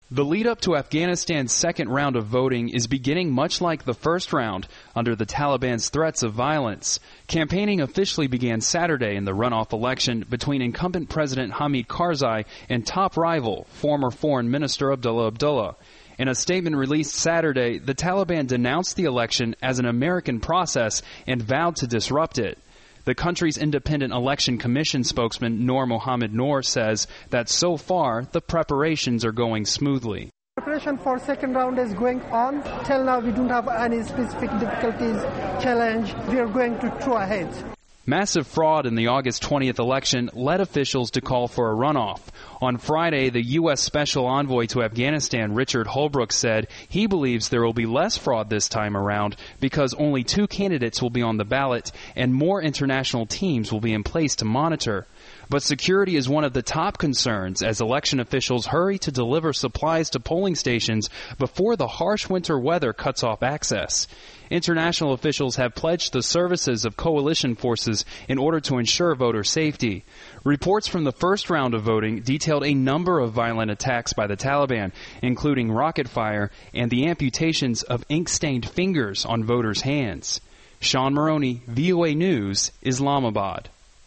The lead-up to Afghanistan's second round of voting is beginning much like the first round, under the Taliban's threats of violence. Campaigning officially began Saturday in the runoff election between incumbent President Hamid Karzai and top rival, former Foreign Minister Abdullah Abdullah. In a statement released Saturday, the Taliban denounced the election as an American process and vowed to disrupt it. The country's Independent Election Commission spokesman Noor Mohammed Noor says that so far the preparations are going smoothly. Preparation for second round is going on. Till now we don't have any specific difficulties, challenge. We are going to throw ahead. Massive fraud in the August 20th election led officials to call for a runoff. On Friday, the U.S. Special Envoy to Afghanistan, Richard Holbrooke, said he believes there will be less fraud this time around because only 2 candidates will be on the ballot and more international teams will be in place to monitor. But security is one of the top concerns as election officials hurry to deliver supplies to polling stations before the harsh winter weather cuts off access. International officials have pledged the services of coalition forces in order to ensure voter safety. Reports from the first round of voting detailed a number of violent attacks by the Taliban, including rocket fire and the amputations of ink-stained fingers on voters' hands. Sean Maroney, VOA News, Islamabad.